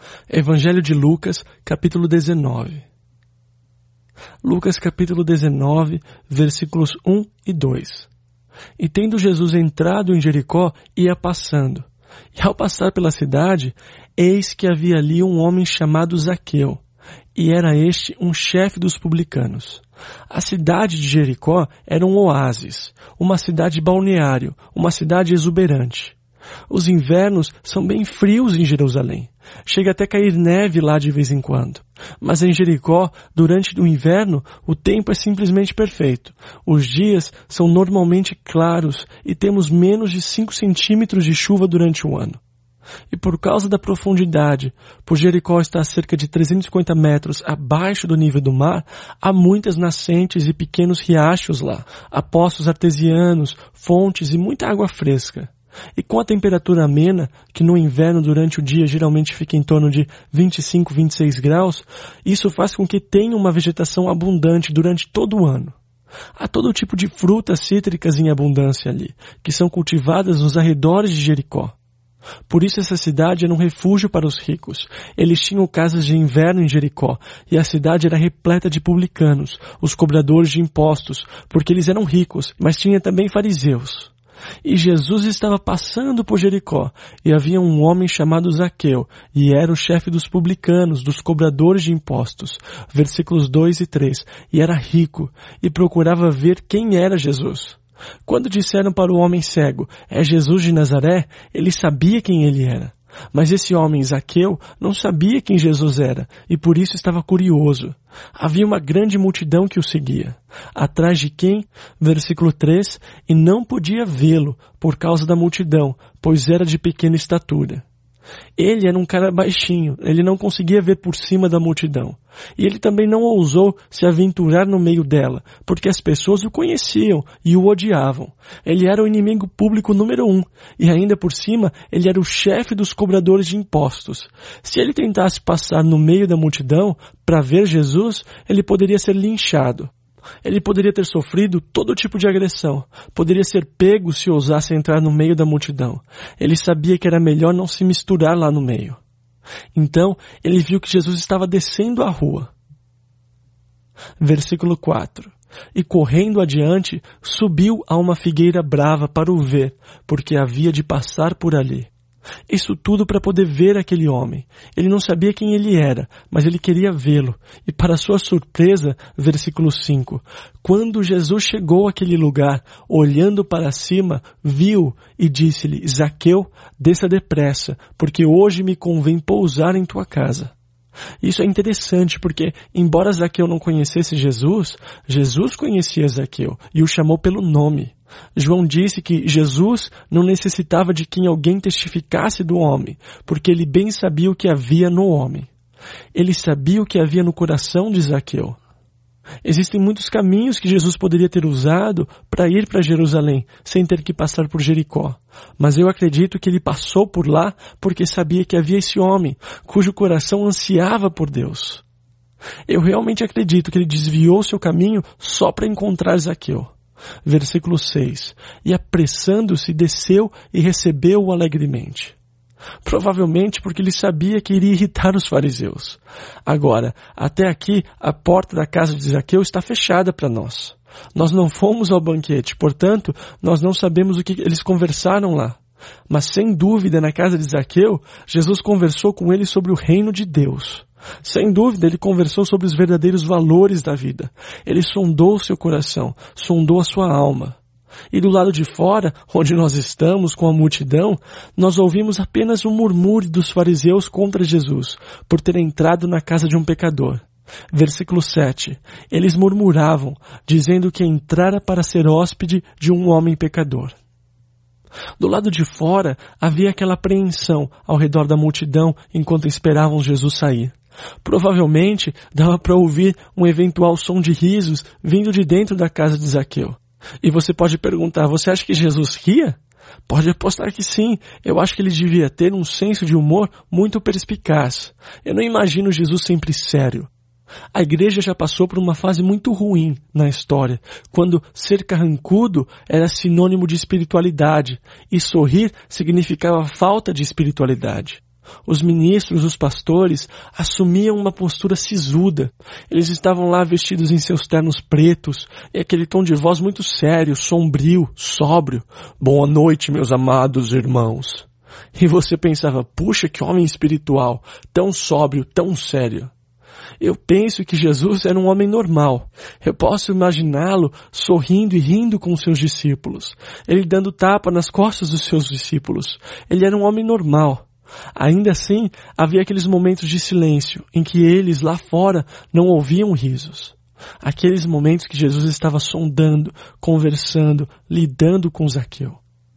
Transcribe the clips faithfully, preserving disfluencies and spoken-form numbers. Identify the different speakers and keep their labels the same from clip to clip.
Speaker 1: Evangelho de Lucas, capítulo dezenove. Lucas, capítulo dezenove, versículos um e dois. E tendo Jesus entrado em Jericó, ia passando. E ao passar pela cidade, eis que havia ali um homem chamado Zaqueu, e era este um chefe dos publicanos. A cidade de Jericó era um oásis, uma cidade balneário, uma cidade exuberante. Os invernos são bem frios em Jerusalém. Chega até cair neve lá de vez em quando. Mas em Jericó, durante o inverno, o tempo é simplesmente perfeito. Os dias são normalmente claros e temos menos de cinco centímetros de chuva durante o ano. E por causa da profundidade, por Jericó estar a cerca de trezentos e cinquenta metros abaixo do nível do mar, há muitas nascentes e pequenos riachos lá. Há poços artesianos, fontes e muita água fresca. E com a temperatura amena, que no inverno durante o dia geralmente fica em torno de vinte e cinco, vinte e seis graus, isso faz com que tenha uma vegetação abundante durante todo o ano. Há todo tipo de frutas cítricas em abundância ali, que são cultivadas nos arredores de Jericó. Por isso essa cidade era um refúgio para os ricos. Eles tinham casas de inverno em Jericó, e a cidade era repleta de publicanos, os cobradores de impostos, porque eles eram ricos, mas tinha também fariseus. E Jesus estava passando por Jericó, e havia um homem chamado Zaqueu, e era o chefe dos publicanos, dos cobradores de impostos. Versículos dois e três. E era rico, e procurava ver quem era Jesus. Quando disseram para o homem cego, é Jesus de Nazaré, ele sabia quem ele era. Mas esse homem, Zaqueu, não sabia quem Jesus era, e por isso estava curioso. Havia uma grande multidão que o seguia. Atrás de quem? Versículo três, e não podia vê-lo por causa da multidão, pois era de pequena estatura. Ele era um cara baixinho, ele não conseguia ver por cima da multidão. E ele também não ousou se aventurar no meio dela, porque as pessoas o conheciam e o odiavam. Ele era o inimigo público número um, e ainda por cima, ele era o chefe dos cobradores de impostos. Se ele tentasse passar no meio da multidão para ver Jesus, ele poderia ser linchado. Ele poderia ter sofrido todo tipo de agressão. Poderia ser pego se ousasse entrar no meio da multidão. Ele sabia que era melhor não se misturar lá no meio. Então, ele viu que Jesus estava descendo a rua. Versículo quatro. E correndo adiante, subiu a uma figueira brava para o ver, porque havia de passar por ali. Isso tudo para poder ver aquele homem. Ele não sabia quem ele era, mas ele queria vê-lo. E para sua surpresa, versículo cinco, quando Jesus chegou àquele lugar, olhando para cima, viu e disse-lhe, Zaqueu, desça depressa, porque hoje me convém pousar em tua casa. Isso é interessante porque, embora Zaqueu não conhecesse Jesus, Jesus conhecia Zaqueu e o chamou pelo nome. João disse que Jesus não necessitava de que alguém testificasse do homem, porque ele bem sabia o que havia no homem. Ele sabia o que havia no coração de Zaqueu. Existem muitos caminhos que Jesus poderia ter usado para ir para Jerusalém, sem ter que passar por Jericó. Mas eu acredito que ele passou por lá porque sabia que havia esse homem, cujo coração ansiava por Deus. Eu realmente acredito que ele desviou seu caminho só para encontrar Zaqueu. Versículo seis. E apressando-se, desceu e recebeu-o alegremente. Provavelmente porque ele sabia que iria irritar os fariseus. Agora, até aqui, a porta da casa de Zaqueu está fechada para nós. Nós não fomos ao banquete, portanto, nós não sabemos o que eles conversaram lá. Mas sem dúvida, na casa de Zaqueu, Jesus conversou com ele sobre o reino de Deus. Sem dúvida, ele conversou sobre os verdadeiros valores da vida. Ele sondou seu coração, sondou a sua alma. E do lado de fora, onde nós estamos com a multidão, nós ouvimos apenas um murmúrio dos fariseus contra Jesus, por ter entrado na casa de um pecador. Versículo sete. Eles murmuravam, dizendo que entrara para ser hóspede de um homem pecador. Do lado de fora, havia aquela apreensão ao redor da multidão enquanto esperavam Jesus sair. Provavelmente, dava para ouvir um eventual som de risos vindo de dentro da casa de Zaqueu. E você pode perguntar, você acha que Jesus ria? Pode apostar que sim. Eu acho que ele devia ter um senso de humor muito perspicaz. Eu não imagino Jesus sempre sério. A igreja já passou por uma fase muito ruim na história, quando ser carrancudo era sinônimo de espiritualidade e sorrir significava falta de espiritualidade. Os ministros, os pastores, assumiam uma postura sisuda. Eles estavam lá vestidos em seus ternos pretos e aquele tom de voz muito sério, sombrio, sóbrio. Boa noite, meus amados irmãos. E você pensava, puxa, que homem espiritual, tão sóbrio, tão sério. Eu penso que Jesus era um homem normal. Eu posso imaginá-lo sorrindo e rindo com os seus discípulos. Ele dando tapa nas costas dos seus discípulos. Ele era um homem normal. Ainda assim, havia aqueles momentos de silêncio, em que eles, lá fora, não ouviam risos. Aqueles momentos que Jesus estava sondando, conversando, lidando com Zaqueu.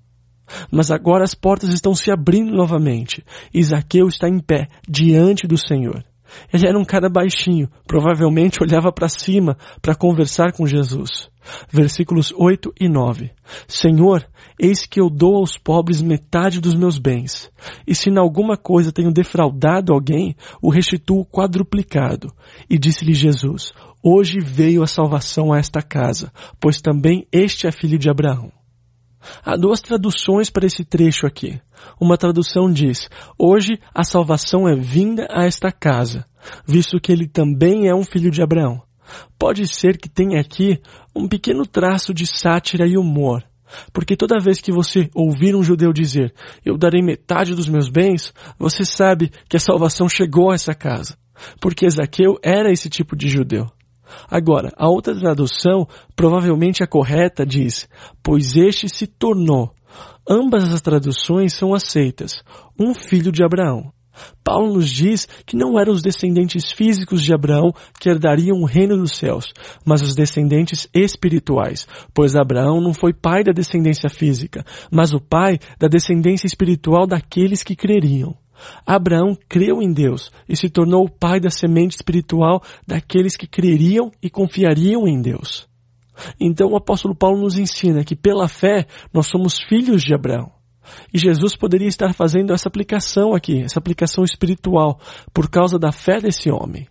Speaker 1: Mas agora as portas estão se abrindo novamente, e Zaqueu está em pé, diante do Senhor. Ele era um cara baixinho, provavelmente olhava para cima para conversar com Jesus. Versículos oito e nove. Senhor, eis que eu dou aos pobres metade dos meus bens. E se em alguma coisa tenho defraudado alguém, o restituo quadruplicado. E disse-lhe Jesus, hoje veio a salvação a esta casa, pois também este é filho de Abraão. Há duas traduções para esse trecho aqui. Uma tradução diz, hoje a salvação é vinda a esta casa, visto que ele também é um filho de Abraão. Pode ser que tenha aqui um pequeno traço de sátira e humor, porque toda vez que você ouvir um judeu dizer, eu darei metade dos meus bens, você sabe que a salvação chegou a essa casa, porque Zaqueu era esse tipo de judeu. Agora, a outra tradução, provavelmente a correta, diz, pois este se tornou. Ambas as traduções são aceitas, um filho de Abraão. Paulo nos diz que não eram os descendentes físicos de Abraão que herdariam o reino dos céus, mas os descendentes espirituais, pois Abraão não foi pai da descendência física, mas o pai da descendência espiritual daqueles que creriam. Abraão creu em Deus e se tornou o pai da semente espiritual daqueles que creriam e confiariam em Deus. Então o apóstolo Paulo nos ensina que pela fé nós somos filhos de Abraão. E Jesus poderia estar fazendo essa aplicação aqui, essa aplicação espiritual, por causa da fé desse homem.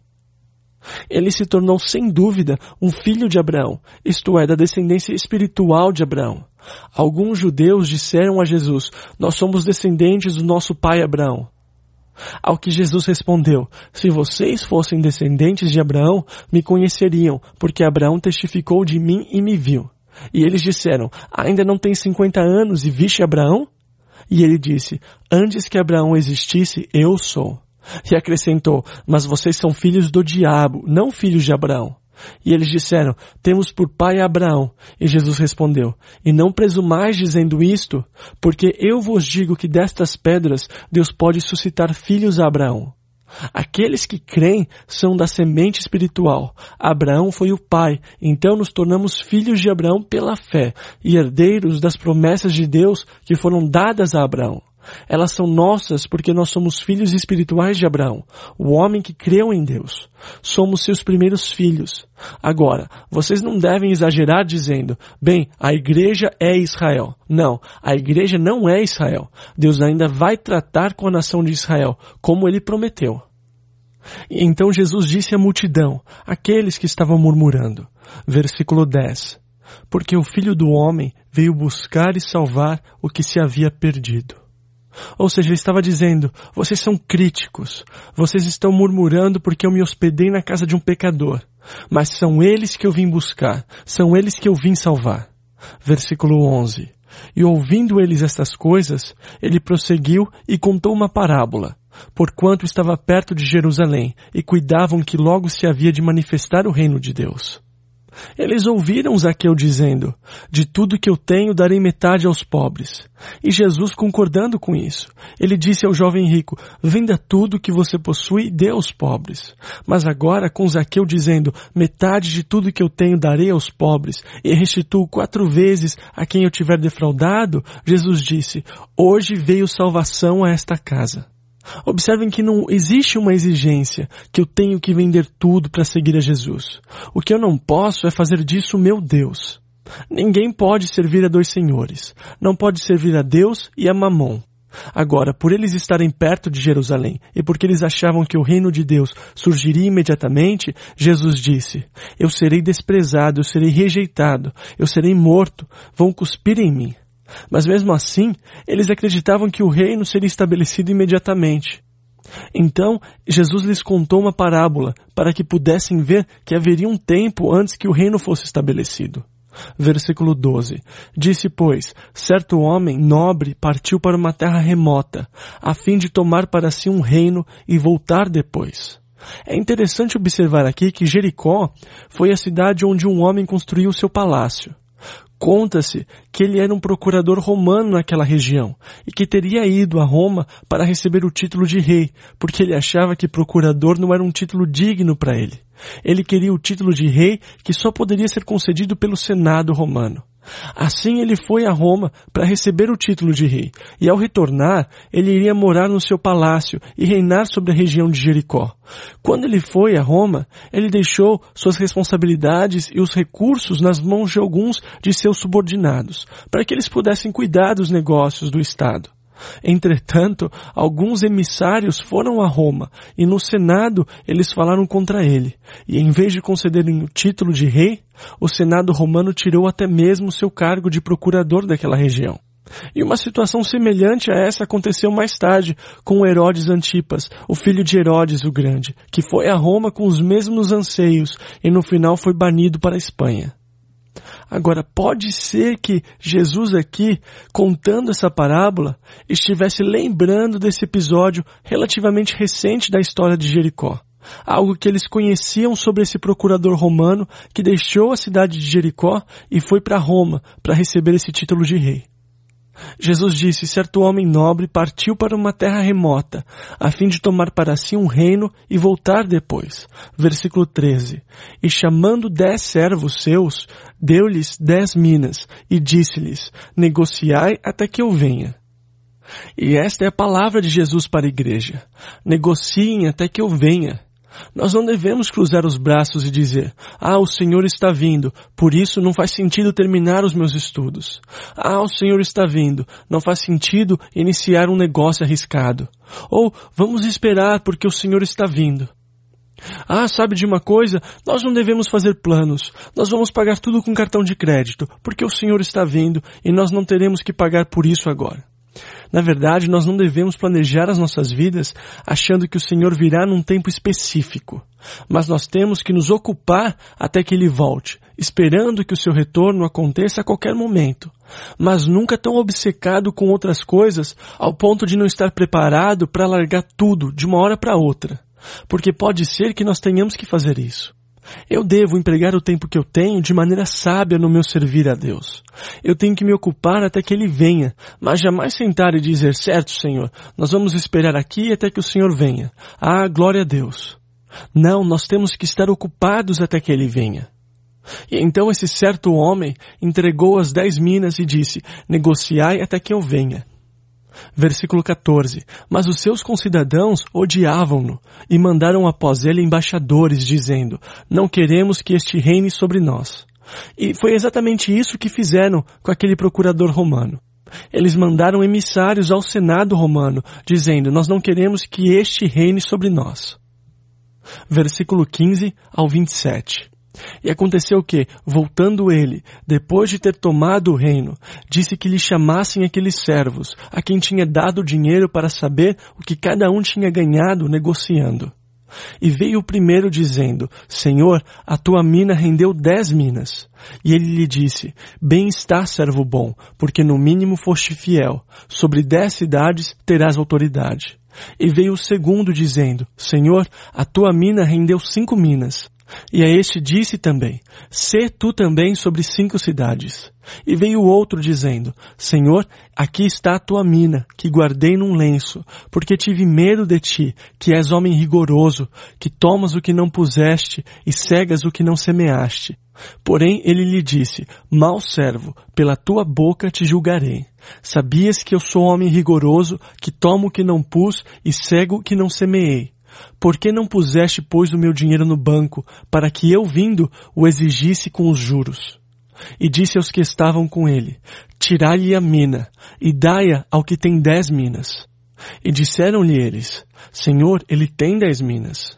Speaker 1: Ele se tornou sem dúvida um filho de Abraão, isto é, da descendência espiritual de Abraão. Alguns judeus disseram a Jesus, nós somos descendentes do nosso pai Abraão. Ao que Jesus respondeu, se vocês fossem descendentes de Abraão, me conheceriam, porque Abraão testificou de mim e me viu. E eles disseram, ainda não tens cinquenta anos e viste Abraão? E ele disse, antes que Abraão existisse, eu sou. E acrescentou, mas vocês são filhos do diabo, não filhos de Abraão. E eles disseram, temos por pai Abraão. E Jesus respondeu, e não presumais dizendo isto, porque eu vos digo que destas pedras Deus pode suscitar filhos a Abraão. Aqueles que creem são da semente espiritual. Abraão foi o pai, então nos tornamos filhos de Abraão pela fé e herdeiros das promessas de Deus que foram dadas a Abraão. Elas são nossas porque nós somos filhos espirituais de Abraão, o homem que creu em Deus. Somos seus primeiros filhos. Agora, vocês não devem exagerar dizendo, bem, a igreja é Israel. Não, a igreja não é Israel. Deus ainda vai tratar com a nação de Israel, como ele prometeu. E então Jesus disse à multidão, aqueles que estavam murmurando, versículo dez, porque o Filho do Homem veio buscar e salvar o que se havia perdido. Ou seja, ele estava dizendo, vocês são críticos, vocês estão murmurando porque eu me hospedei na casa de um pecador, mas são eles que eu vim buscar, são eles que eu vim salvar. Versículo onze. E ouvindo eles estas coisas, ele prosseguiu e contou uma parábola, porquanto estava perto de Jerusalém e cuidavam que logo se havia de manifestar o reino de Deus. Eles ouviram Zaqueu dizendo, de tudo que eu tenho darei metade aos pobres. E Jesus concordando com isso, ele disse ao jovem rico, venda tudo que você possui e dê aos pobres. Mas agora com Zaqueu dizendo, metade de tudo que eu tenho darei aos pobres e restituo quatro vezes a quem eu tiver defraudado, Jesus disse, hoje veio salvação a esta casa. Observem que não existe uma exigência que eu tenho que vender tudo para seguir a Jesus. O que eu não posso é fazer disso meu Deus. Ninguém pode servir a dois senhores. Não pode servir a Deus e a Mamon. Agora, por eles estarem perto de Jerusalém e porque eles achavam que o reino de Deus surgiria imediatamente, Jesus disse, eu serei desprezado, eu serei rejeitado, eu serei morto, vão cuspir em mim. Mas mesmo assim, eles acreditavam que o reino seria estabelecido imediatamente. Então, Jesus lhes contou uma parábola para que pudessem ver que haveria um tempo antes que o reino fosse estabelecido. Versículo doze. Disse, pois, certo homem nobre partiu para uma terra remota, a fim de tomar para si um reino e voltar depois. É interessante observar aqui que Jericó foi a cidade onde um homem construiu seu palácio. Conta-se que ele era um procurador romano naquela região e que teria ido a Roma para receber o título de rei, porque ele achava que procurador não era um título digno para ele. Ele queria o título de rei que só poderia ser concedido pelo Senado romano. Assim ele foi a Roma para receber o título de rei, e ao retornar, ele iria morar no seu palácio e reinar sobre a região de Jericó. Quando ele foi a Roma, ele deixou suas responsabilidades e os recursos nas mãos de alguns de seus subordinados, para que eles pudessem cuidar dos negócios do Estado. Entretanto, alguns emissários foram a Roma, e no Senado eles falaram contra ele, e em vez de concederem o título de rei, o Senado romano tirou até mesmo seu cargo de procurador daquela região. E uma situação semelhante a essa aconteceu mais tarde com Herodes Antipas, o filho de Herodes o Grande, que foi a Roma com os mesmos anseios e no final foi banido para a Espanha. Agora, pode ser que Jesus aqui, contando essa parábola, estivesse lembrando desse episódio relativamente recente da história de Jericó. Algo que eles conheciam sobre esse procurador romano que deixou a cidade de Jericó e foi para Roma para receber esse título de rei. Jesus disse, certo homem nobre partiu para uma terra remota, a fim de tomar para si um reino e voltar depois. Versículo treze. E chamando dez servos seus, deu-lhes dez minas, e disse-lhes, negociai até que eu venha. E esta é a palavra de Jesus para a igreja. Negociem até que eu venha. Nós não devemos cruzar os braços e dizer, ah, o Senhor está vindo, por isso não faz sentido terminar os meus estudos. Ah, o Senhor está vindo, não faz sentido iniciar um negócio arriscado. Ou, vamos esperar porque o Senhor está vindo. Ah, sabe de uma coisa? Nós não devemos fazer planos. Nós vamos pagar tudo com cartão de crédito, porque o Senhor está vindo e nós não teremos que pagar por isso agora. Na verdade, nós não devemos planejar as nossas vidas achando que o Senhor virá num tempo específico. Mas nós temos que nos ocupar até que Ele volte, esperando que o seu retorno aconteça a qualquer momento. Mas nunca tão obcecado com outras coisas ao ponto de não estar preparado para largar tudo de uma hora para outra. Porque pode ser que nós tenhamos que fazer isso. Eu devo empregar o tempo que eu tenho de maneira sábia no meu servir a Deus. Eu tenho que me ocupar até que Ele venha, mas jamais sentar e dizer, certo, Senhor, nós vamos esperar aqui até que o Senhor venha. Ah, glória a Deus. Não, nós temos que estar ocupados até que Ele venha. E então esse certo homem entregou as dez minas e disse, negociai até que eu venha. Versículo quatorze. Mas os seus concidadãos odiavam-no e mandaram após ele embaixadores, dizendo, não queremos que este reine sobre nós. E foi exatamente isso que fizeram com aquele procurador romano. Eles mandaram emissários ao Senado romano, dizendo, nós não queremos que este reine sobre nós. Versículo quinze ao vinte e sete. E aconteceu que, voltando ele, depois de ter tomado o reino, disse que lhe chamassem aqueles servos, a quem tinha dado o dinheiro para saber o que cada um tinha ganhado negociando. E veio o primeiro dizendo, Senhor, a tua mina rendeu dez minas. E ele lhe disse, bem está, servo bom, porque no mínimo foste fiel. Sobre dez cidades terás autoridade. E veio o segundo dizendo, Senhor, a tua mina rendeu cinco minas. E a este disse também, sê tu também sobre cinco cidades. E veio o outro dizendo, Senhor, aqui está a tua mina, que guardei num lenço, porque tive medo de ti, que és homem rigoroso, que tomas o que não puseste e cegas o que não semeaste. Porém ele lhe disse, mau servo, pela tua boca te julgarei. Sabias que eu sou homem rigoroso, que tomo o que não pus e cego o que não semeei? Por que não puseste, pois, o meu dinheiro no banco, para que eu, vindo, o exigisse com os juros? E disse aos que estavam com ele, tirai-lhe a mina, e dai-a ao que tem dez minas. E disseram-lhe eles, Senhor, ele tem dez minas.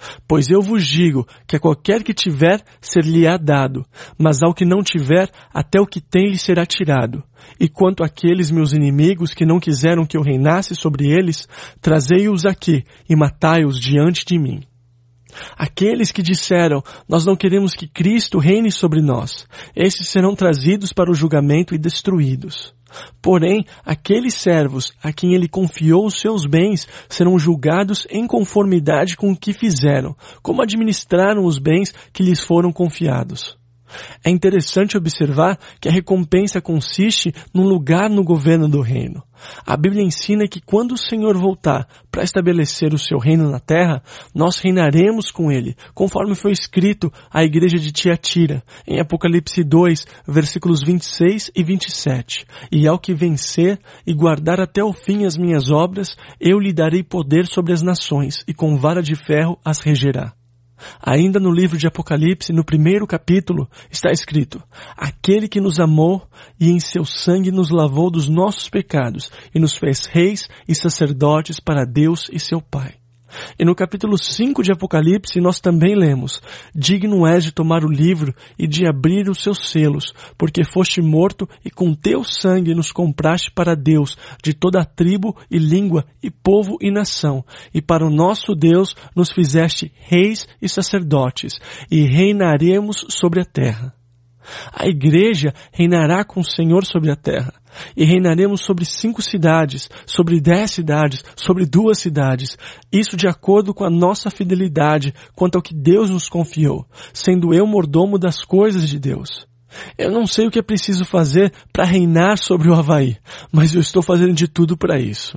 Speaker 1: Pois eu vos digo que a qualquer que tiver, ser-lhe-á dado, mas ao que não tiver, até o que tem lhe será tirado. E quanto àqueles meus inimigos que não quiseram que eu reinasse sobre eles, trazei-os aqui e matai-os diante de mim. Aqueles que disseram, nós não queremos que Cristo reine sobre nós, esses serão trazidos para o julgamento e destruídos. Porém, aqueles servos a quem ele confiou os seus bens serão julgados em conformidade com o que fizeram, como administraram os bens que lhes foram confiados. É interessante observar que a recompensa consiste num lugar no governo do reino. A Bíblia ensina que quando o Senhor voltar para estabelecer o seu reino na terra, nós reinaremos com ele, conforme foi escrito à igreja de Tiatira, em Apocalipse dois, versículos vinte e seis e vinte e sete. E ao que vencer e guardar até o fim as minhas obras, eu lhe darei poder sobre as nações, e com vara de ferro as regerá. Ainda no livro de Apocalipse, no primeiro capítulo, está escrito: aquele que nos amou e em seu sangue nos lavou dos nossos pecados e nos fez reis e sacerdotes para Deus e seu Pai. E no capítulo cinco de Apocalipse nós também lemos: digno és de tomar o livro e de abrir os seus selos, porque foste morto e com teu sangue nos compraste para Deus de toda a tribo e língua e povo e nação, e para o nosso Deus nos fizeste reis e sacerdotes, e reinaremos sobre a terra. A igreja reinará com o Senhor sobre a terra, e reinaremos sobre cinco cidades, sobre dez cidades, sobre duas cidades, isso de acordo com a nossa fidelidade quanto ao que Deus nos confiou, sendo eu mordomo das coisas de Deus. Eu não sei o que é preciso fazer para reinar sobre o Havaí, mas eu estou fazendo de tudo para isso.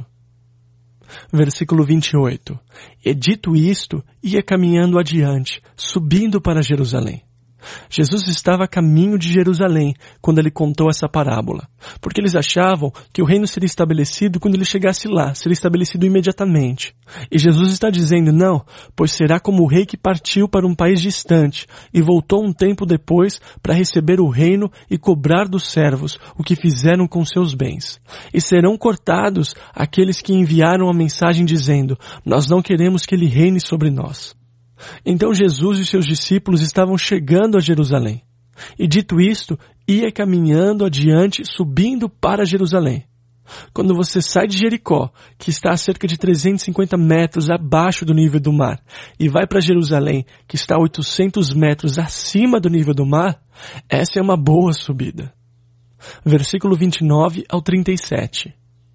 Speaker 1: Versículo vinte e oito. E dito isto, ia caminhando adiante, subindo para Jerusalém. Jesus estava a caminho de Jerusalém quando ele contou essa parábola, porque eles achavam que o reino seria estabelecido quando ele chegasse lá, seria estabelecido imediatamente. E Jesus está dizendo, não, pois será como o rei que partiu para um país distante e voltou um tempo depois para receber o reino e cobrar dos servos o que fizeram com seus bens. E serão cortados aqueles que enviaram a mensagem dizendo, nós não queremos que ele reine sobre nós. Então Jesus e seus discípulos estavam chegando a Jerusalém. E dito isto, ia caminhando adiante, subindo para Jerusalém. Quando você sai de Jericó, que está a cerca de trezentos e cinquenta metros abaixo do nível do mar, e vai para Jerusalém, que está a oitocentos metros acima do nível do mar, essa é uma boa subida. Versículo vinte e nove ao trinta e sete.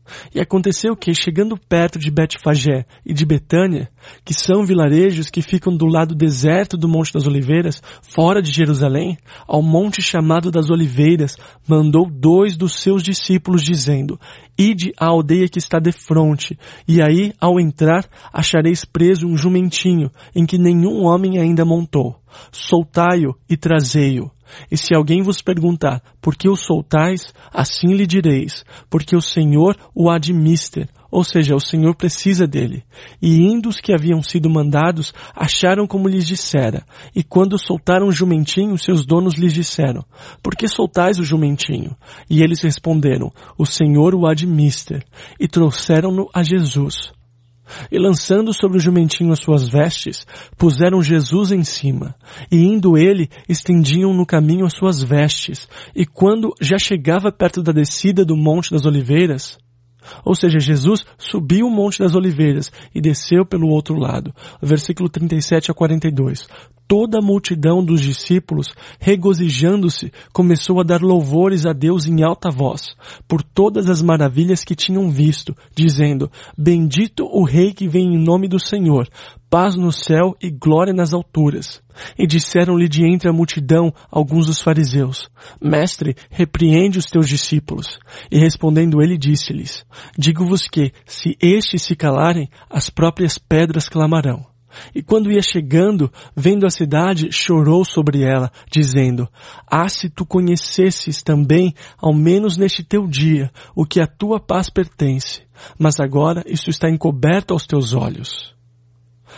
Speaker 1: E aconteceu que, chegando perto de Betfagé e de Betânia, que são vilarejos que ficam do lado deserto do Monte das Oliveiras, fora de Jerusalém, ao monte chamado das Oliveiras, mandou dois dos seus discípulos, dizendo, ide à aldeia que está defronte, e aí, ao entrar, achareis preso um jumentinho, em que nenhum homem ainda montou. Soltai-o e trazei-o. E se alguém vos perguntar, por que o soltais? Assim lhe direis, porque o Senhor o há de mister, ou seja, o Senhor precisa dele. E indo os que haviam sido mandados, acharam como lhes dissera. E quando soltaram o jumentinho, seus donos lhes disseram, por que soltais o jumentinho? E eles responderam, o Senhor o há de mister. E trouxeram-no a Jesus. E lançando sobre o jumentinho as suas vestes, puseram Jesus em cima, e indo ele, estendiam no caminho as suas vestes, e quando já chegava perto da descida do Monte das Oliveiras, ou seja, Jesus subiu o Monte das Oliveiras e desceu pelo outro lado, versículo trinta e sete a quarenta e dois. Toda a multidão dos discípulos, regozijando-se, começou a dar louvores a Deus em alta voz, por todas as maravilhas que tinham visto, dizendo, bendito o Rei que vem em nome do Senhor, paz no céu e glória nas alturas. E disseram-lhe de entre a multidão alguns dos fariseus, mestre, repreende os teus discípulos. E respondendo ele disse-lhes, digo-vos que, se estes se calarem, as próprias pedras clamarão. E quando ia chegando, vendo a cidade, chorou sobre ela, dizendo, ah, se tu conhecesses também, ao menos neste teu dia, o que a tua paz pertence, mas agora isso está encoberto aos teus olhos.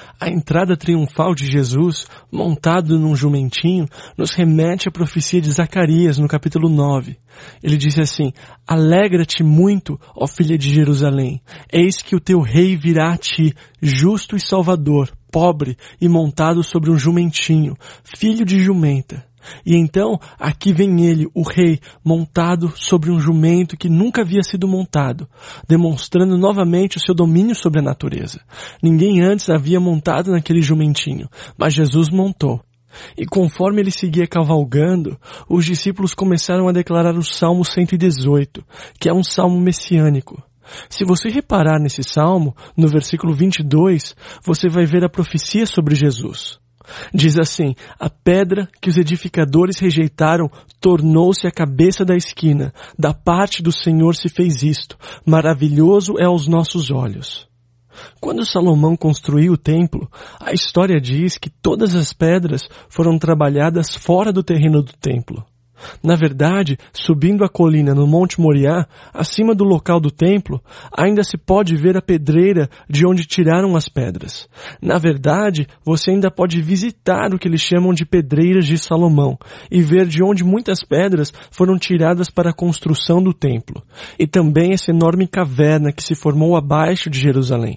Speaker 1: A entrada triunfal de Jesus, montado num jumentinho, nos remete à profecia de Zacarias no capítulo nove. Ele diz assim: alegra-te muito, ó filha de Jerusalém, eis que o teu rei virá a ti, justo e salvador, pobre e montado sobre um jumentinho, filho de jumenta. E então, aqui vem ele, o rei, montado sobre um jumento que nunca havia sido montado, demonstrando novamente o seu domínio sobre a natureza. Ninguém antes havia montado naquele jumentinho, mas Jesus montou. E conforme ele seguia cavalgando, os discípulos começaram a declarar o Salmo cento e dezoito, que é um salmo messiânico. Se você reparar nesse salmo, no versículo vinte e dois, você vai ver a profecia sobre Jesus. Diz assim: a pedra que os edificadores rejeitaram tornou-se a cabeça da esquina. Da parte do Senhor se fez isto. Maravilhoso é aos nossos olhos. Quando Salomão construiu o templo, a história diz que todas as pedras foram trabalhadas fora do terreno do templo. Na verdade, subindo a colina no Monte Moriá, acima do local do templo, ainda se pode ver a pedreira de onde tiraram as pedras. Na verdade, você ainda pode visitar o que eles chamam de pedreiras de Salomão e ver de onde muitas pedras foram tiradas para a construção do templo. E também essa enorme caverna que se formou abaixo de Jerusalém.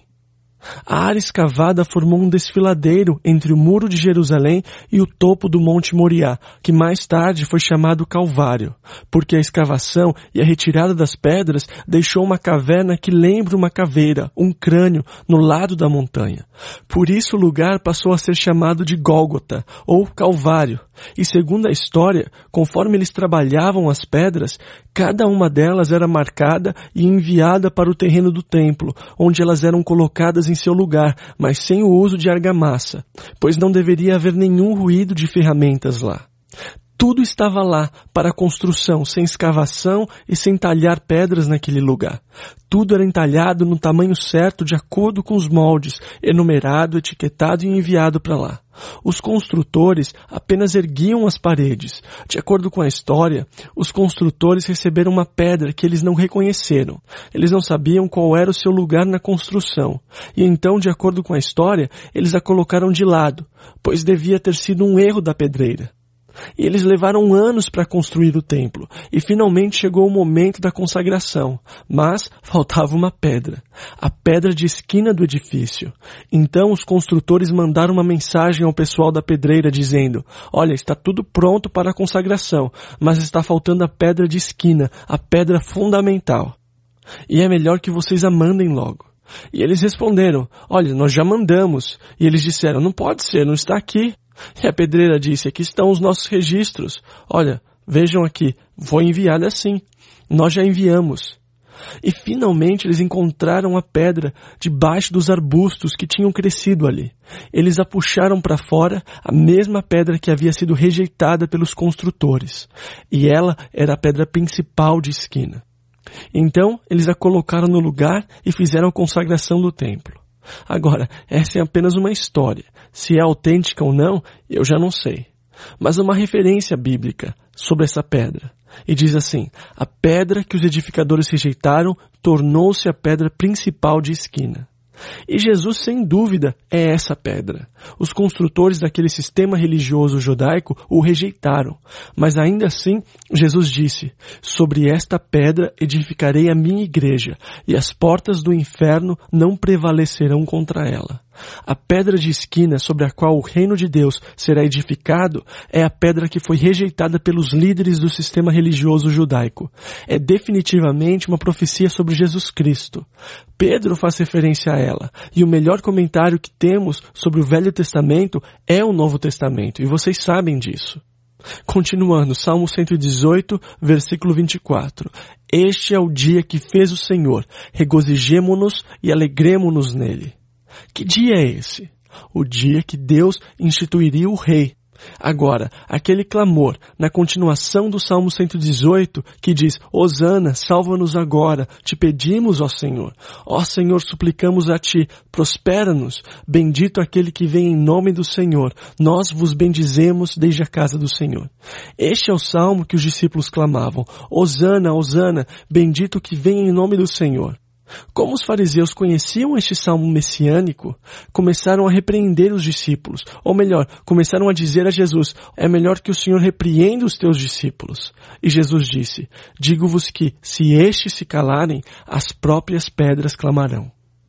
Speaker 1: A área escavada formou um desfiladeiro entre o muro de Jerusalém e o topo do Monte Moriá, que mais tarde foi chamado Calvário, porque a escavação e a retirada das pedras deixou uma caverna que lembra uma caveira, um crânio, no lado da montanha. Por isso o lugar passou a ser chamado de Gólgota, ou Calvário. E segundo a história, conforme eles trabalhavam as pedras, cada uma delas era marcada e enviada para o terreno do templo, onde elas eram colocadas em seu lugar, mas sem o uso de argamassa, pois não deveria haver nenhum ruído de ferramentas lá. Tudo estava lá para a construção, sem escavação e sem talhar pedras naquele lugar. Tudo era entalhado no tamanho certo de acordo com os moldes, enumerado, etiquetado e enviado para lá. Os construtores apenas erguiam as paredes. De acordo com a história, os construtores receberam uma pedra que eles não reconheceram. Eles não sabiam qual era o seu lugar na construção. E então, de acordo com a história, eles a colocaram de lado, pois devia ter sido um erro da pedreira. E eles levaram anos para construir o templo, e finalmente chegou o momento da consagração, mas faltava uma pedra, a pedra de esquina do edifício. Então os construtores mandaram uma mensagem ao pessoal da pedreira dizendo: olha, está tudo pronto para a consagração, mas está faltando a pedra de esquina, a pedra fundamental. E é melhor que vocês a mandem logo. E eles responderam: olha, nós já mandamos. E eles disseram: não pode ser, não está aqui. E a pedreira disse: aqui estão os nossos registros. Olha, vejam aqui, foi enviado assim. Nós já enviamos. E finalmente eles encontraram a pedra debaixo dos arbustos que tinham crescido ali. Eles a puxaram para fora, a mesma pedra que havia sido rejeitada pelos construtores. E ela era a pedra principal de esquina. Então eles a colocaram no lugar e fizeram a consagração do templo. Agora, essa é apenas uma história. Se é autêntica ou não, eu já não sei. Mas há uma referência bíblica sobre essa pedra. E diz assim: a pedra que os edificadores rejeitaram tornou-se a pedra principal de esquina. E Jesus, sem dúvida, é essa pedra. Os construtores daquele sistema religioso judaico o rejeitaram. Mas ainda assim, Jesus disse: sobre esta pedra edificarei a minha igreja, e as portas do inferno não prevalecerão contra ela. A pedra de esquina sobre a qual o reino de Deus será edificado é a pedra que foi rejeitada pelos líderes do sistema religioso judaico. É definitivamente uma profecia sobre Jesus Cristo. Pedro faz referência a ela, e o melhor comentário que temos sobre o Velho Testamento é o Novo Testamento, e vocês sabem disso. Continuando, Salmo cento e dezoito, versículo vinte e quatro. Este é o dia que fez o Senhor, regozijemo-nos e alegremo-nos nele. Que dia é esse? O dia que Deus instituiria o rei. Agora, aquele clamor na continuação do Salmo cento e dezoito que diz: Hosana, salva-nos agora, te pedimos, ó Senhor. Ó Senhor, suplicamos a ti, prospera-nos. Bendito aquele que vem em nome do Senhor. Nós vos bendizemos desde a casa do Senhor. Este é o salmo que os discípulos clamavam: Hosana, Hosana, bendito que vem em nome do Senhor. Como os fariseus conheciam este salmo messiânico, começaram a repreender os discípulos, ou melhor, começaram a dizer a Jesus, é melhor que o Senhor repreenda os teus discípulos. E Jesus disse, digo-vos que, se estes se calarem, as próprias pedras clamarão.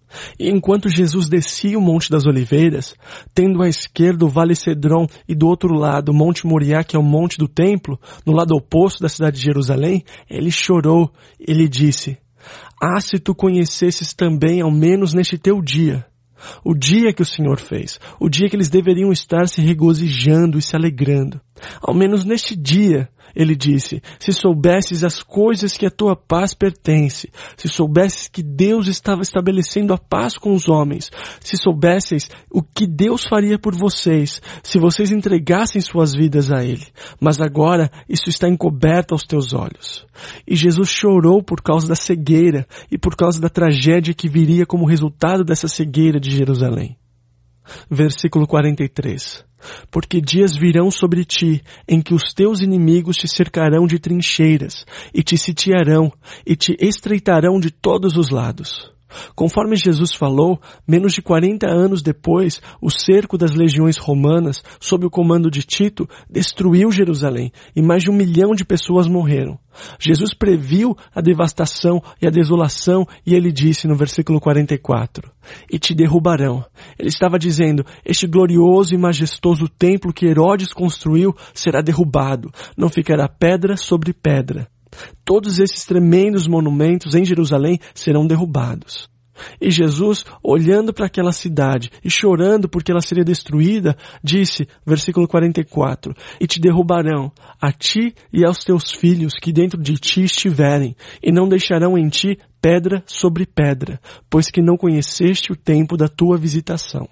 Speaker 1: E enquanto Jesus descia o Monte das Oliveiras, tendo à esquerda o Vale Cedron e do outro lado o Monte Moriá, que é o Monte do Templo, no lado oposto da cidade de Jerusalém, ele chorou, ele disse, ah, se tu conhecesses também, ao menos neste teu dia, o dia que o Senhor fez, o dia que eles deveriam estar se regozijando e se alegrando. Ao menos neste dia, ele disse, se soubesses as coisas que a tua paz pertence, se soubesses que Deus estava estabelecendo a paz com os homens, se soubesseis o que Deus faria por vocês, se vocês entregassem suas vidas a Ele. Mas agora isso está encoberto aos teus olhos. E Jesus chorou por causa da cegueira e por causa da tragédia que viria como resultado dessa cegueira de Jerusalém. Versículo quarenta e três. Porque dias virão sobre ti, em que os teus inimigos te cercarão de trincheiras, e te sitiarão, e te estreitarão de todos os lados. Conforme Jesus falou, menos de quarenta anos depois, o cerco das legiões romanas, sob o comando de Tito, destruiu Jerusalém, e mais de um milhão de pessoas morreram. Jesus previu a devastação e a desolação, e ele disse no versículo quarenta e quatro, e te derrubarão. Ele estava dizendo, este glorioso e majestoso templo que Herodes construiu será derrubado, não ficará pedra sobre pedra. Todos esses tremendos monumentos em Jerusalém serão derrubados. E Jesus, olhando para aquela cidade e chorando porque ela seria destruída, disse, versículo quarenta e quatro, e te derrubarão, a ti e aos teus filhos que dentro de ti estiverem, e não deixarão em ti pedra sobre pedra, pois que não conheceste o tempo da tua visitação.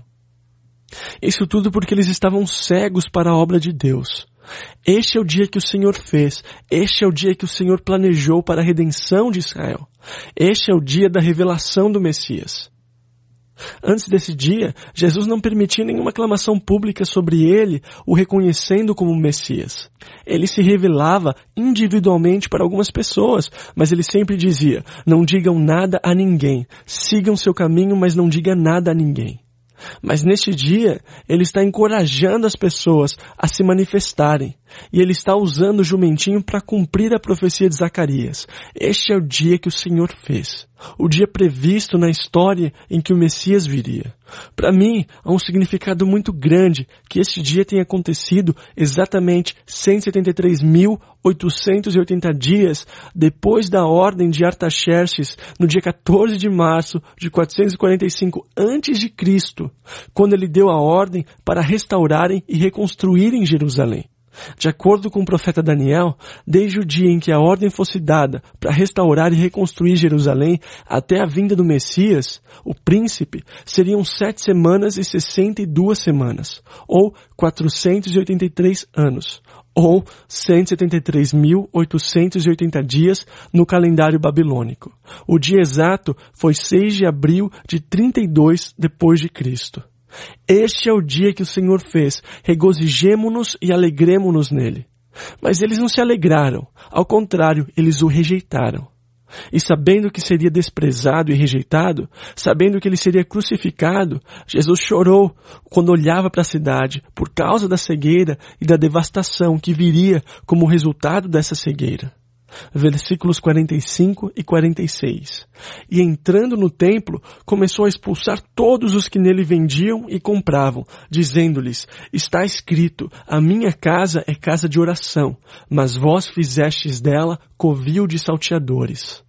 Speaker 1: Isso tudo porque eles estavam cegos para a obra de Deus. Este é o dia que o Senhor fez. Este é o dia que o Senhor planejou para a redenção de Israel. Este é o dia da revelação do Messias. Antes desse dia, Jesus não permitia nenhuma aclamação pública sobre ele, o reconhecendo como Messias. Ele se revelava individualmente para algumas pessoas, mas ele sempre dizia, não digam nada a ninguém, sigam seu caminho, mas não diga nada a ninguém. Mas neste dia, ele está encorajando as pessoas a se manifestarem. E ele está usando o jumentinho para cumprir a profecia de Zacarias. Este é o dia que o Senhor fez. O dia previsto na história em que o Messias viria. Para mim, há um significado muito grande que este dia tenha acontecido exatamente cento e setenta e três mil, oitocentos e oitenta dias depois da ordem de Artaxerxes, no dia quatorze de março de quatrocentos e quarenta e cinco antes de Cristo, quando ele deu a ordem para restaurarem e reconstruírem Jerusalém. De acordo com o profeta Daniel, desde o dia em que a ordem fosse dada para restaurar e reconstruir Jerusalém até a vinda do Messias, o príncipe, seriam sete semanas e sessenta e duas semanas, ou quatrocentos e oitenta e três anos, ou cento e setenta e três mil, oitocentos e oitenta dias no calendário babilônico. O dia exato foi seis de abril de trinta e dois depois de Cristo. Este é o dia que o Senhor fez, regozijemo-nos e alegremo-nos nele. Mas eles não se alegraram, ao contrário, eles o rejeitaram. E sabendo que seria desprezado e rejeitado, sabendo que ele seria crucificado, Jesus chorou quando olhava para a cidade por causa da cegueira e da devastação que viria como resultado dessa cegueira. Versículos quarenta e cinco e quarenta e seis. E entrando no templo, começou a expulsar todos os que nele vendiam e compravam, dizendo-lhes, está escrito, a minha casa é casa de oração, mas vós fizestes dela covil de salteadores.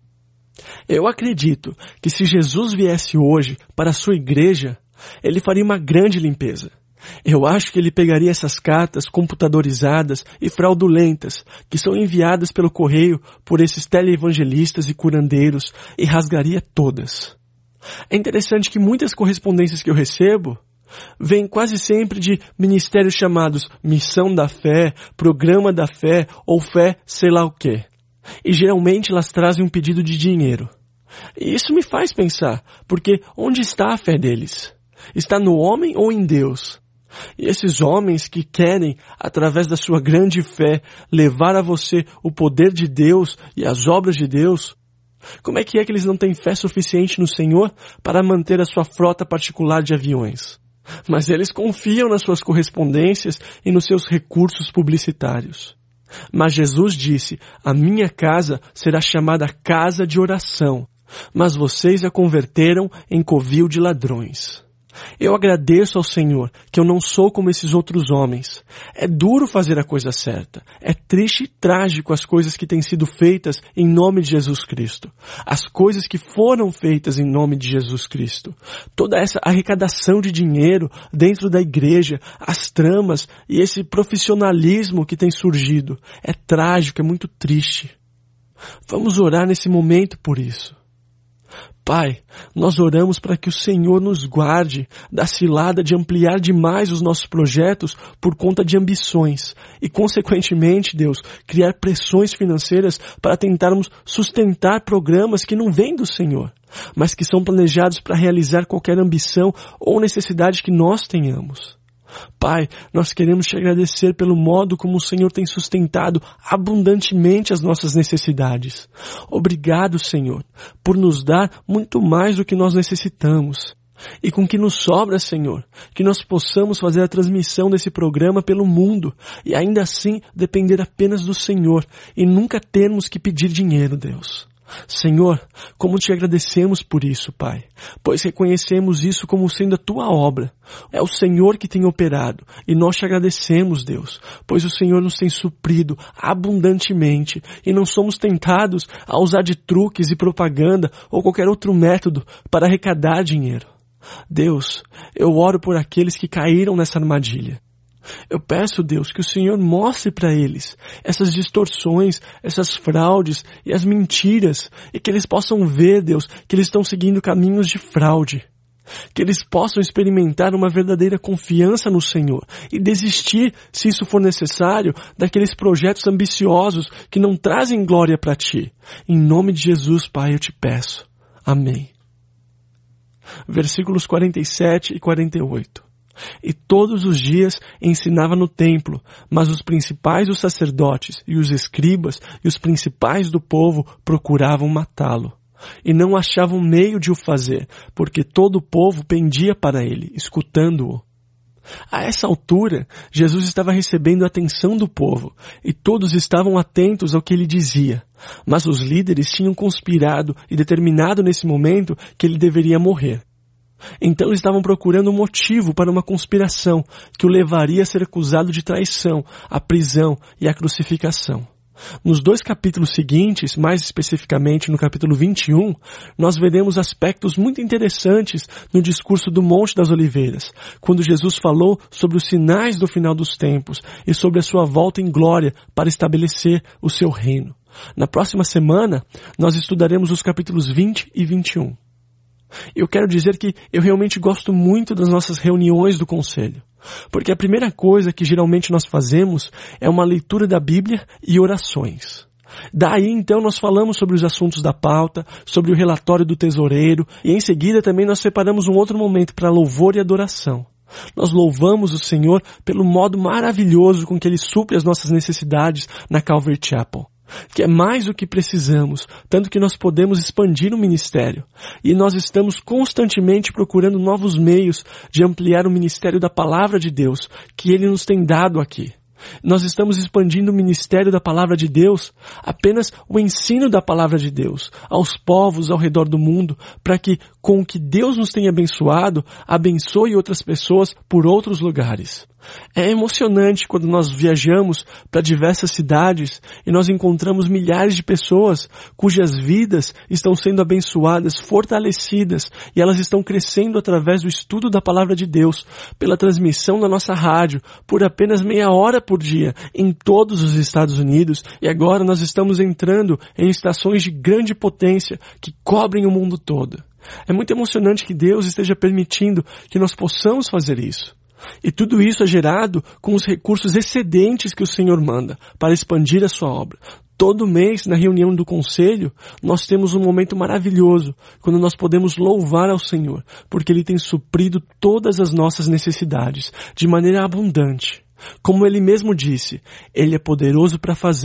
Speaker 1: Eu acredito que se Jesus viesse hoje para a sua igreja, ele faria uma grande limpeza. Eu acho que ele pegaria essas cartas computadorizadas e fraudulentas que são enviadas pelo correio por esses teleevangelistas e curandeiros e rasgaria todas. É interessante que muitas correspondências que eu recebo vêm quase sempre de ministérios chamados Missão da Fé, Programa da Fé ou Fé sei lá o quê. E geralmente elas trazem um pedido de dinheiro. E isso me faz pensar, porque onde está a fé deles? Está no homem ou em Deus? E esses homens que querem, através da sua grande fé, levar a você o poder de Deus e as obras de Deus, Como é que é que eles não têm fé suficiente no Senhor para manter a sua frota particular de aviões? Mas eles confiam nas suas correspondências e nos seus recursos publicitários. Mas Jesus disse, a minha casa será chamada casa de oração, mas vocês a converteram em covil de ladrões. Eu agradeço ao Senhor que eu não sou como esses outros homens. É duro fazer a coisa certa. É triste e trágico as coisas que têm sido feitas em nome de Jesus Cristo. As coisas que foram feitas em nome de Jesus Cristo. Toda essa arrecadação de dinheiro dentro da igreja, as tramas e esse profissionalismo que tem surgido. É trágico, é muito triste. Vamos orar nesse momento por isso. Pai, nós oramos para que o Senhor nos guarde da cilada de ampliar demais os nossos projetos por conta de ambições e, consequentemente, Deus, criar pressões financeiras para tentarmos sustentar programas que não vêm do Senhor, mas que são planejados para realizar qualquer ambição ou necessidade que nós tenhamos. Pai, nós queremos te agradecer pelo modo como o Senhor tem sustentado abundantemente as nossas necessidades. Obrigado, Senhor, por nos dar muito mais do que nós necessitamos. E com que nos sobra, Senhor, que nós possamos fazer a transmissão desse programa pelo mundo e ainda assim depender apenas do Senhor e nunca termos que pedir dinheiro, Deus. Senhor, como te agradecemos por isso, Pai, pois reconhecemos isso como sendo a tua obra. É o Senhor que tem operado e nós te agradecemos, Deus, pois o Senhor nos tem suprido abundantemente e não somos tentados a usar de truques e propaganda ou qualquer outro método para arrecadar dinheiro. Deus, eu oro por aqueles que caíram nessa armadilha. Eu peço, Deus, que o Senhor mostre para eles essas distorções, essas fraudes e as mentiras, e que eles possam ver, Deus, que eles estão seguindo caminhos de fraude. Que eles possam experimentar uma verdadeira confiança no Senhor e desistir, se isso for necessário, daqueles projetos ambiciosos que não trazem glória para Ti. Em nome de Jesus, Pai, eu te peço. Amém. Versículos quarenta e sete e quarenta e oito. E todos os dias ensinava no templo, mas os principais dos sacerdotes e os escribas e os principais do povo procuravam matá-lo. E não achavam meio de o fazer, porque todo o povo pendia para ele, escutando-o. A essa altura, Jesus estava recebendo a atenção do povo, e todos estavam atentos ao que ele dizia. Mas os líderes tinham conspirado e determinado nesse momento que ele deveria morrer. Então eles estavam procurando um motivo para uma conspiração que o levaria a ser acusado de traição, a prisão e a crucificação. Nos dois capítulos seguintes, mais especificamente no capítulo vinte e um, nós veremos aspectos muito interessantes no discurso do Monte das Oliveiras, quando Jesus falou sobre os sinais do final dos tempos e sobre a sua volta em glória para estabelecer o seu reino. Na próxima semana, nós estudaremos os capítulos vinte e vinte e um. Eu quero dizer que eu realmente gosto muito das nossas reuniões do Conselho, porque a primeira coisa que geralmente nós fazemos é uma leitura da Bíblia e orações. Daí então nós falamos sobre os assuntos da pauta, sobre o relatório do tesoureiro e em seguida também nós separamos um outro momento para louvor e adoração. Nós louvamos o Senhor pelo modo maravilhoso com que Ele supre as nossas necessidades na Calvary Chapel, que é mais do que precisamos, tanto que nós podemos expandir o ministério. E nós estamos constantemente procurando novos meios de ampliar o ministério da Palavra de Deus, que Ele nos tem dado aqui. Nós estamos expandindo o ministério da Palavra de Deus, apenas o ensino da Palavra de Deus, aos povos ao redor do mundo, para que, com o que Deus nos tem abençoado, abençoe outras pessoas por outros lugares. É emocionante quando nós viajamos para diversas cidades e nós encontramos milhares de pessoas cujas vidas estão sendo abençoadas, fortalecidas, e elas estão crescendo através do estudo da Palavra de Deus, pela transmissão da nossa rádio, por apenas meia hora por dia, em todos os Estados Unidos, e agora nós estamos entrando em estações de grande potência que cobrem o mundo todo. É muito emocionante que Deus esteja permitindo que nós possamos fazer isso. E tudo isso é gerado com os recursos excedentes que o Senhor manda para expandir a sua obra. Todo mês, na reunião do conselho, nós temos um momento maravilhoso, quando nós podemos louvar ao Senhor, porque Ele tem suprido todas as nossas necessidades, de maneira abundante. Como Ele mesmo disse, Ele é poderoso para fazer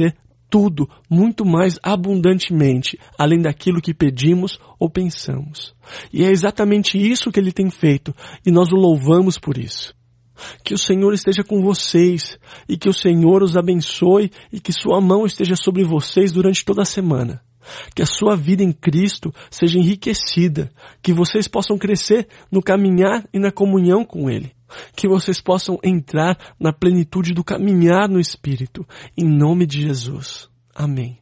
Speaker 1: tudo muito mais abundantemente, além daquilo que pedimos ou pensamos. E é exatamente isso que Ele tem feito, e nós o louvamos por isso. Que o Senhor esteja com vocês, e que o Senhor os abençoe, e que sua mão esteja sobre vocês durante toda a semana. Que a sua vida em Cristo seja enriquecida, que vocês possam crescer no caminhar e na comunhão com Ele. Que vocês possam entrar na plenitude do caminhar no Espírito, em nome de Jesus. Amém.